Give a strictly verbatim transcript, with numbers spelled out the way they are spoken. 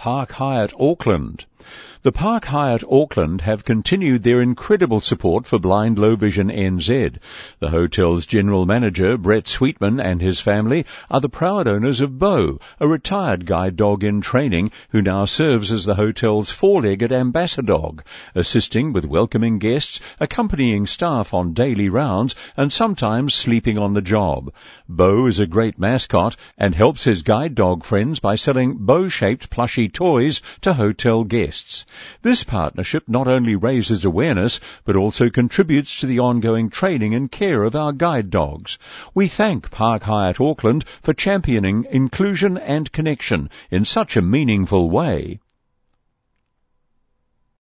Park Hyatt Auckland. The Park Hyatt Auckland have continued their incredible support for Blind Low Vision N Z. The hotel's general manager, Brett Sweetman, and his family are the proud owners of Bo, a retired guide dog in training who now serves as the hotel's four-legged ambassador dog, assisting with welcoming guests, accompanying staff on daily rounds, and sometimes sleeping on the job. Bo is a great mascot and helps his guide dog friends by selling Bo-shaped plushy toys to hotel guests. This partnership not only raises awareness, but also contributes to the ongoing training and care of our guide dogs. We thank Park Hyatt Auckland for championing inclusion and connection in such a meaningful way.